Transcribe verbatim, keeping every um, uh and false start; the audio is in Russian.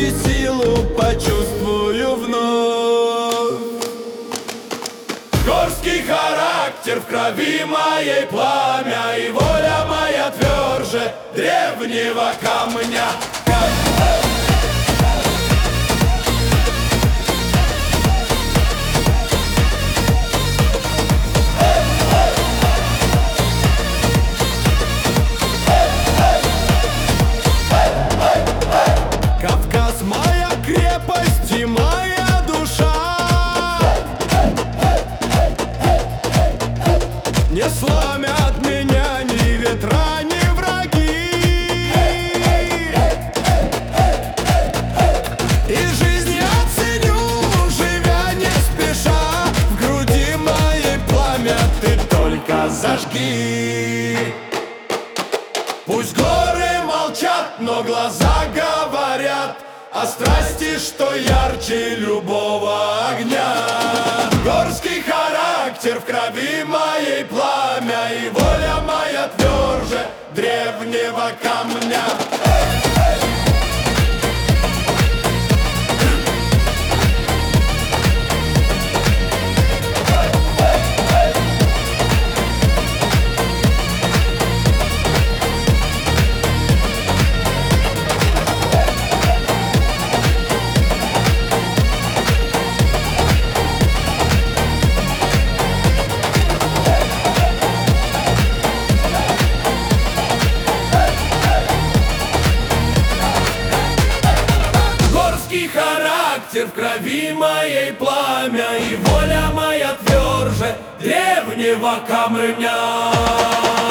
и силу почувствую вновь. Горский характер в крови моей пламя, и воля моя тверже древнего камня. Кавказ моя крепость и моя душа, не сломят меня ни ветра, ни враги. И жизнь я ценю, живя не спеша. В груди моей пламя ты только зажги. Пусть горы молчат, но глаза говорят о страсти, что ярче любого огня. Горский характер в крови моей пламя, и воля моя тверже древнего камня. Характер в крови моей пламя, и воля моя тверже древнего камня.